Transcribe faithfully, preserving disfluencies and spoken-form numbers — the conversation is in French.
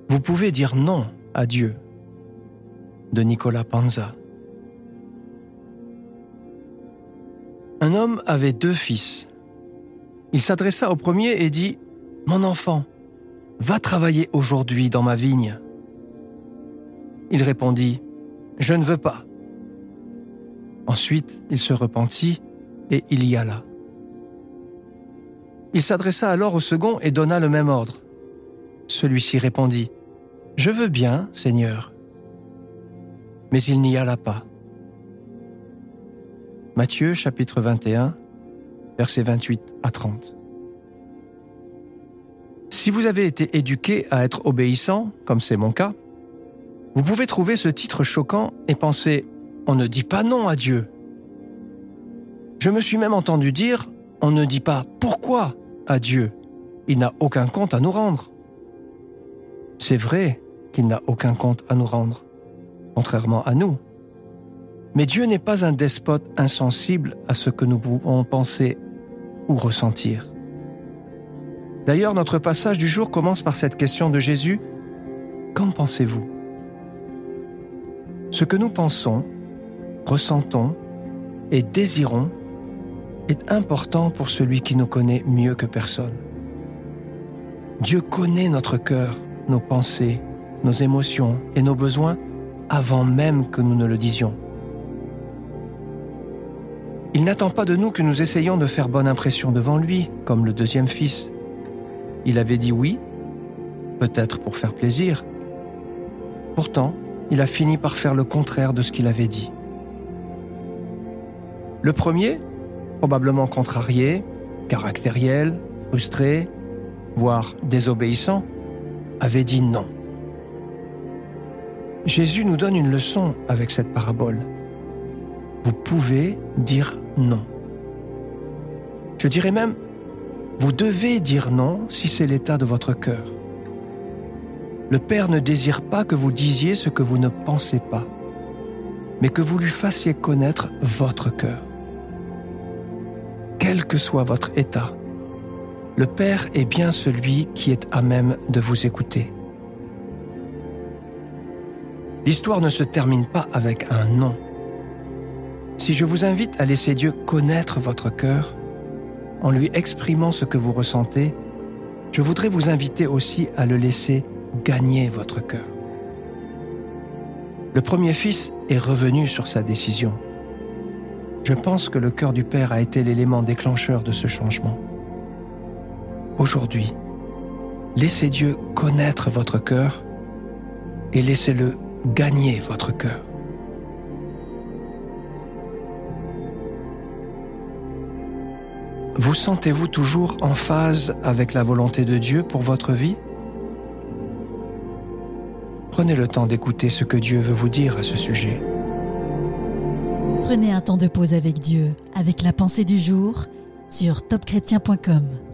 Vous pouvez dire non à Dieu. De Nicolas Panza. Un homme avait deux fils. Il s'adressa au premier et dit « Mon enfant, va travailler aujourd'hui dans ma vigne. » Il répondit « Je ne veux pas. » Ensuite, il se repentit et il y alla. Il s'adressa alors au second et donna le même ordre. Celui-ci répondit « Je veux bien, Seigneur. » Mais il n'y alla pas. Matthieu chapitre vingt et un, versets vingt-huit à trente. Si vous avez été éduqué à être obéissant, comme c'est mon cas, vous pouvez trouver ce titre choquant et penser « On ne dit pas non à Dieu ». Je me suis même entendu dire « On ne dit pas pourquoi à Dieu, il n'a aucun compte à nous rendre ». C'est vrai qu'il n'a aucun compte à nous rendre, contrairement à nous. Mais Dieu n'est pas un despote insensible à ce que nous pouvons penser ou ressentir. D'ailleurs, notre passage du jour commence par cette question de Jésus. Qu'en pensez-vous ? Ce que nous pensons, ressentons et désirons est important pour celui qui nous connaît mieux que personne. Dieu connaît notre cœur, nos pensées, nos émotions et nos besoins avant même que nous ne le disions. Il n'attend pas de nous que nous essayions de faire bonne impression devant lui, comme le deuxième fils. Il avait dit oui, peut-être pour faire plaisir. Pourtant, il a fini par faire le contraire de ce qu'il avait dit. Le premier, probablement contrarié, caractériel, frustré, voire désobéissant, avait dit non. Jésus nous donne une leçon avec cette parabole. Vous pouvez dire non. Je dirais même, vous devez dire non si c'est l'état de votre cœur. Le Père ne désire pas que vous disiez ce que vous ne pensez pas, mais que vous lui fassiez connaître votre cœur. Quel que soit votre état, le Père est bien celui qui est à même de vous écouter. L'histoire ne se termine pas avec un non. Si je vous invite à laisser Dieu connaître votre cœur, en lui exprimant ce que vous ressentez, je voudrais vous inviter aussi à le laisser gagner votre cœur. Le premier fils est revenu sur sa décision. Je pense que le cœur du Père a été l'élément déclencheur de ce changement. Aujourd'hui, laissez Dieu connaître votre cœur et laissez-le gagner votre cœur. Vous sentez-vous toujours en phase avec la volonté de Dieu pour votre vie ? Prenez le temps d'écouter ce que Dieu veut vous dire à ce sujet. Prenez un temps de pause avec Dieu, avec la pensée du jour, sur top chrétien point com.